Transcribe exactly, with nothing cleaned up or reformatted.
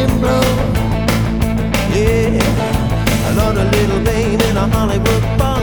and blow. Yeah, I love a little babe in a Hollywood bar.